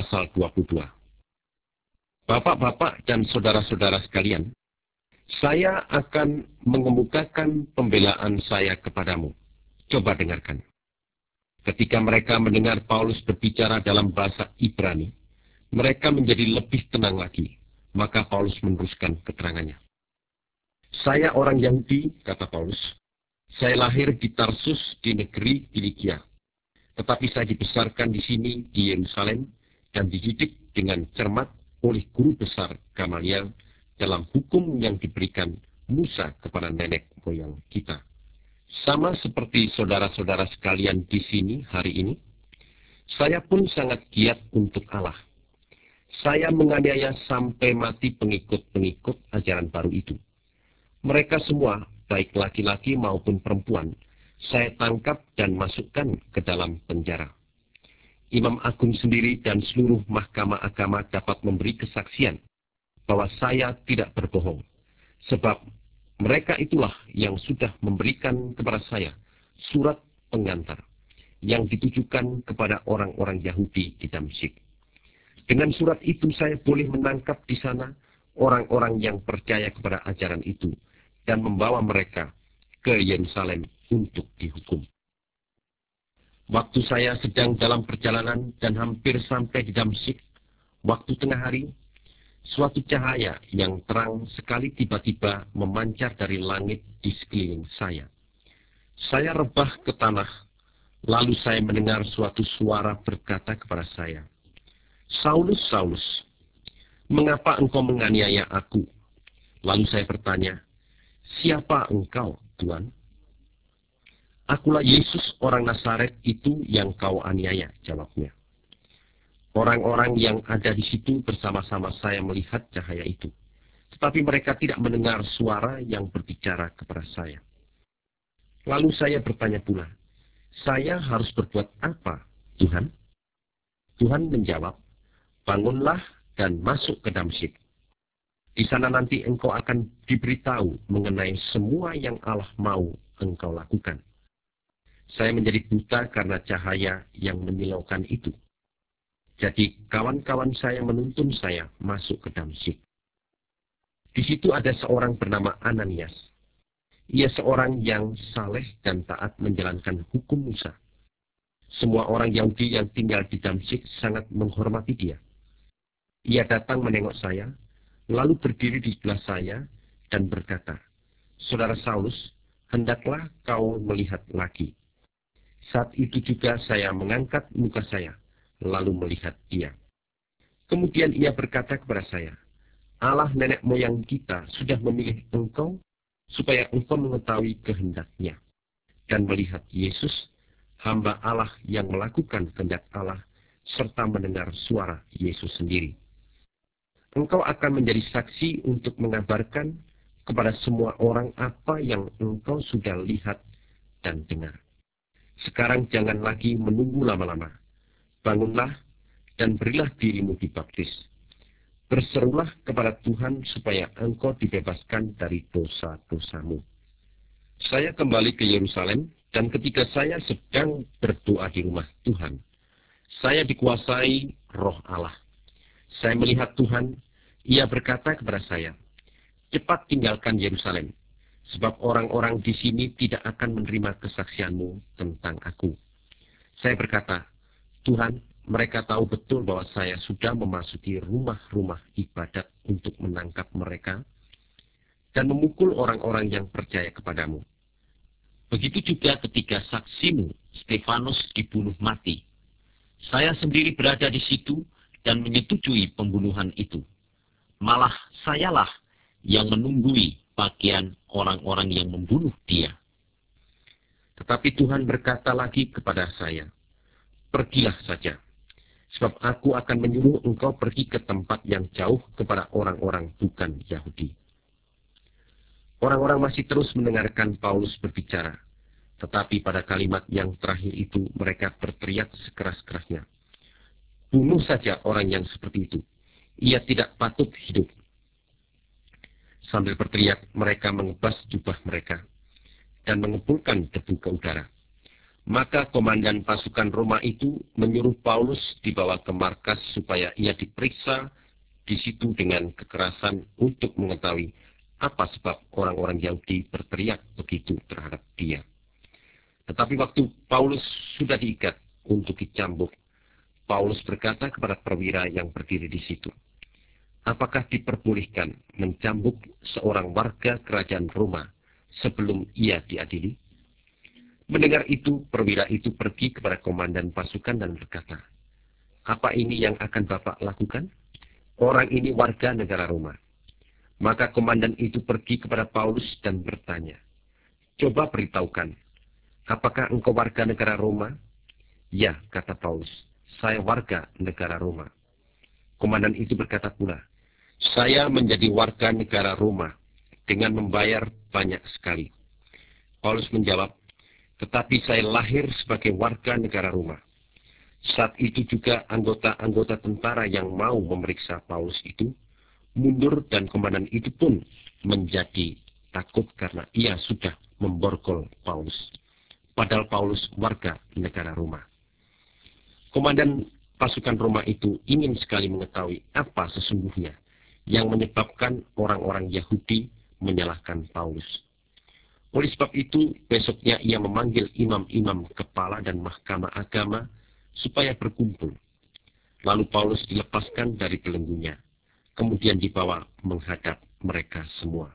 pasal 22. Bapak-bapak dan saudara-saudara sekalian, saya akan mengemukakan pembelaan saya kepadamu. Coba dengarkan. Ketika mereka mendengar Paulus berbicara dalam bahasa Ibrani, mereka menjadi lebih tenang lagi. Maka Paulus meneruskan keterangannya. Saya orang Yahudi, kata Paulus. Saya lahir di Tarsus di negeri Kilikia. Tetapi saya dibesarkan di sini di Yerusalem dan dididik dengan cermat oleh guru besar Gamaliel dalam hukum yang diberikan Musa kepada nenek moyang kita. Sama seperti saudara-saudara sekalian di sini hari ini, saya pun sangat giat untuk Allah. Saya menganiaya sampai mati pengikut-pengikut ajaran baru itu. Mereka semua, baik laki-laki maupun perempuan, saya tangkap dan masukkan ke dalam penjara. Imam Agung sendiri dan seluruh mahkamah agama dapat memberi kesaksian bahwa saya tidak berbohong, sebab mereka itulah yang sudah memberikan kepada saya surat pengantar yang ditujukan kepada orang-orang Yahudi di Damsyik. Dengan surat itu saya boleh menangkap di sana orang-orang yang percaya kepada ajaran itu dan membawa mereka ke Yerusalem untuk dihukum. Waktu saya sedang dalam perjalanan dan hampir sampai di Damsyik, waktu tengah hari, suatu cahaya yang terang sekali tiba-tiba memancar dari langit di sekeliling saya. Saya rebah ke tanah, lalu saya mendengar suatu suara berkata kepada saya, "Saulus, Saulus, mengapa engkau menganiaya aku?" Lalu saya bertanya, "Siapa engkau, Tuhan?" "Akulah Yesus orang Nazaret itu yang kau aniaya," jawabnya. Orang-orang yang ada di situ bersama-sama saya melihat cahaya itu. Tetapi mereka tidak mendengar suara yang berbicara kepada saya. Lalu saya bertanya pula, "Saya harus berbuat apa, Tuhan?" Tuhan menjawab, "Bangunlah dan masuk ke Damsyik. Di sana nanti engkau akan diberitahu mengenai semua yang Allah mau engkau lakukan." Saya menjadi buta karena cahaya yang menyilaukan itu. Jadi kawan-kawan saya menuntun saya masuk ke Damsyik. Di situ ada seorang bernama Ananias. Ia seorang yang saleh dan taat menjalankan hukum Musa. Semua orang Yahudi yang tinggal di Damsyik sangat menghormati dia. Ia datang menengok saya, lalu berdiri di sebelah saya dan berkata, "Saudara Saulus, hendaklah kau melihat lagi." Saat itu juga saya mengangkat muka saya, lalu melihat dia. Kemudian ia berkata kepada saya, "Allah nenek moyang kita sudah memilih engkau, supaya engkau mengetahui kehendaknya, dan melihat Yesus, hamba Allah yang melakukan kehendak Allah, serta mendengar suara Yesus sendiri. Engkau akan menjadi saksi untuk mengabarkan kepada semua orang apa yang engkau sudah lihat dan dengar. Sekarang jangan lagi menunggu lama-lama. Bangunlah dan berilah dirimu dibaptis. Berserulah kepada Tuhan supaya engkau dibebaskan dari dosa-dosamu." Saya kembali ke Yerusalem, dan ketika saya sedang berdoa di rumah Tuhan, saya dikuasai Roh Allah. Saya melihat Tuhan, ia berkata kepada saya, "Cepat tinggalkan Yerusalem, sebab orang-orang di sini tidak akan menerima kesaksianmu tentang aku." Saya berkata, "Tuhan, mereka tahu betul bahwa saya sudah memasuki rumah-rumah ibadat untuk menangkap mereka dan memukul orang-orang yang percaya kepadamu. Begitu juga ketika saksimu, Stefanus, dibunuh mati. Saya sendiri berada di situ dan menyetujui pembunuhan itu. Malah sayalah yang menunggui pakaian orang-orang yang membunuh dia." Tetapi Tuhan berkata lagi kepada saya, "Pergilah saja, sebab aku akan menyuruh engkau pergi ke tempat yang jauh kepada orang-orang bukan Yahudi." Orang-orang masih terus mendengarkan Paulus berbicara, tetapi pada kalimat yang terakhir itu mereka berteriak sekeras-kerasnya, "Bunuh saja orang yang seperti itu. Ia tidak patut hidup." Sambil berteriak, mereka mengebas jubah mereka dan mengepulkan debu ke udara. Maka komandan pasukan Roma itu menyuruh Paulus dibawa ke markas supaya ia diperiksa di situ dengan kekerasan untuk mengetahui apa sebab orang-orang Yahudi berteriak begitu terhadap dia. Tetapi waktu Paulus sudah diikat untuk dicambuk, Paulus berkata kepada perwira yang berdiri di situ, "Apakah diperbolehkan mencambuk seorang warga kerajaan Roma sebelum ia diadili?" Mendengar itu, perwira itu pergi kepada komandan pasukan dan berkata, "Apa ini yang akan Bapak lakukan? Orang ini warga negara Roma." Maka komandan itu pergi kepada Paulus dan bertanya, "Coba beritahukan, apakah engkau warga negara Roma?" "Ya," kata Paulus, "saya warga negara Roma." Komandan itu berkata pula, "Saya menjadi warga negara Roma dengan membayar banyak sekali." Paulus menjawab, "Tetapi saya lahir sebagai warga negara Roma." Saat itu juga anggota-anggota tentara yang mau memeriksa Paulus itu mundur dan komandan itu pun menjadi takut karena ia sudah memborgol Paulus. Padahal Paulus warga negara Roma. Komandan pasukan Roma itu ingin sekali mengetahui apa sesungguhnya yang menyebabkan orang-orang Yahudi menyalahkan Paulus. Oleh sebab itu, besoknya ia memanggil imam-imam kepala dan mahkamah agama supaya berkumpul. Lalu Paulus dilepaskan dari belenggunya, kemudian dibawa menghadap mereka semua.